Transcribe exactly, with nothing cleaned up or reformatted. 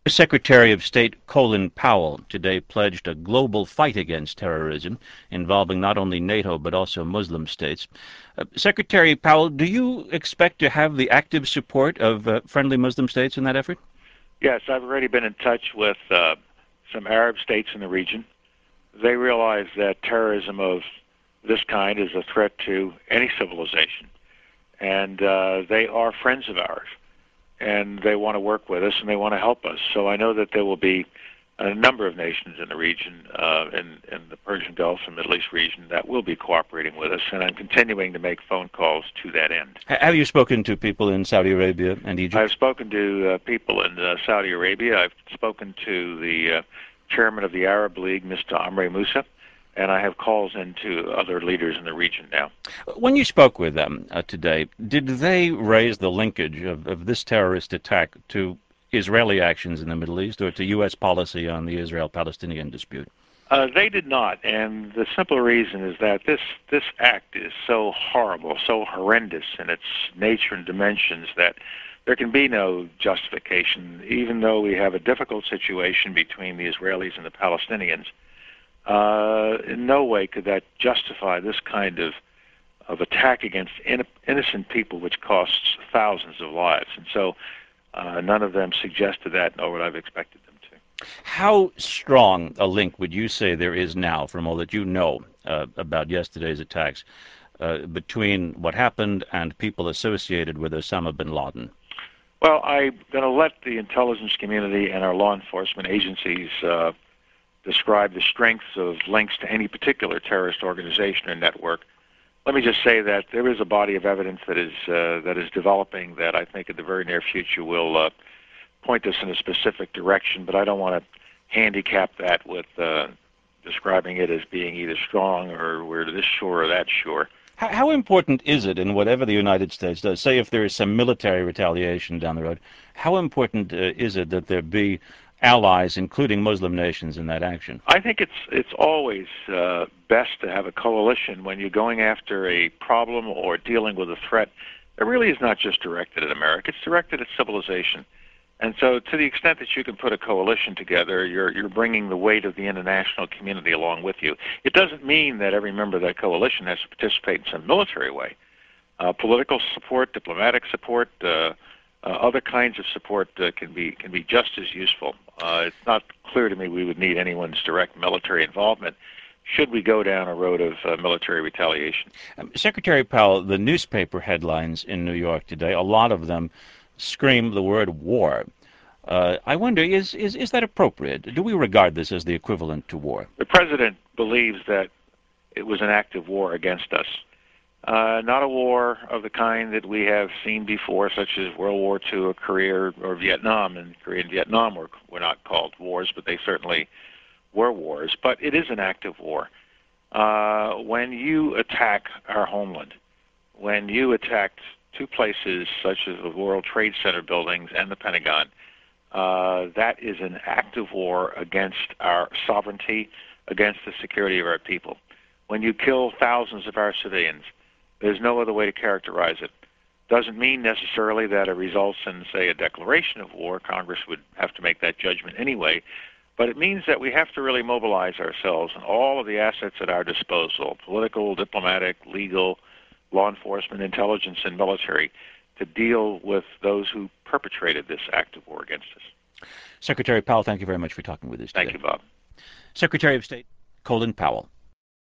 Secretary of State Colin Powell today pledged a global fight against terrorism involving not only NATO but also Muslim states. Uh, Secretary Powell, do you expect to have the active support of uh, friendly Muslim states in that effort? Yes, I've already been in touch with uh, some Arab states in the region. They realize that terrorism of this kind is a threat to any civilization, and uh, they are friends of ours. And they want to work with us, and they want to help us. So I know that there will be a number of nations in the region, uh, in, in the Persian Gulf and Middle East region, that will be cooperating with us, and I'm continuing to make phone calls to that end. Have you spoken to people in Saudi Arabia and Egypt? I've spoken to uh, people in uh, Saudi Arabia. I've spoken to the uh, chairman of the Arab League, Mister Amr Moussa, and I have calls into other leaders in the region now. When you spoke with them uh, today, did they raise the linkage of, of this terrorist attack to Israeli actions in the Middle East or to U S policy on the Israel-Palestinian dispute? Uh, they did not, and the simple reason is that this, this act is so horrible, so horrendous in its nature and dimensions that there can be no justification, even though we have a difficult situation between the Israelis and the Palestinians. Uh, in no way could that justify this kind of of attack against in, innocent people, which costs thousands of lives. And so uh, none of them suggested that, nor would I have expected them to. How strong a link would you say there is now, from all that you know uh, about yesterday's attacks, uh, between what happened and people associated with Osama bin Laden? Well, I'm going to let the intelligence community and our law enforcement agencies uh, describe the strengths of links to any particular terrorist organization or network. Let me just say that there is a body of evidence that is uh, that is developing that I think in the very near future will uh, point us in a specific direction, but I don't want to handicap that with uh, describing it as being either strong or we're this sure or that sure. How, how important is it in whatever the United States does, say if there is some military retaliation down the road, how important uh, is it that there be allies, including Muslim nations, in that action? I think it's it's always uh, best to have a coalition when you're going after a problem or dealing with a threat that really is not just directed at America, it's directed at civilization. And so to the extent that you can put a coalition together, you're you're bringing the weight of the international community along with you. It doesn't mean that every member of that coalition has to participate in some military way. Uh, political support, diplomatic support, uh, uh, other kinds of support uh, can be can be just as useful. Uh, it's not clear to me we would need anyone's direct military involvement should we go down a road of uh, military retaliation. Um, Secretary Powell, the newspaper headlines in New York today, a lot of them scream the word war. Uh, I wonder, is, is, is that appropriate? Do we regard this as the equivalent to war? The president believes that it was an act of war against us. Uh, not a war of the kind that we have seen before, such as World War Two or Korea or Vietnam. And Korea and Vietnam were, were not called wars, but they certainly were wars. But it is an act of war. Uh, when you attack our homeland, when you attacked two places such as the World Trade Center buildings and the Pentagon, uh, that is an act of war against our sovereignty, against the security of our people. When you kill thousands of our civilians, there's no other way to characterize it. Doesn't mean necessarily that it results in, say, a declaration of war. Congress would have to make that judgment anyway. But it means that we have to really mobilize ourselves and all of the assets at our disposal, political, diplomatic, legal, law enforcement, intelligence, and military, to deal with those who perpetrated this act of war against us. Secretary Powell, thank you very much for talking with us today. Thank you, Bob. Secretary of State Colin Powell.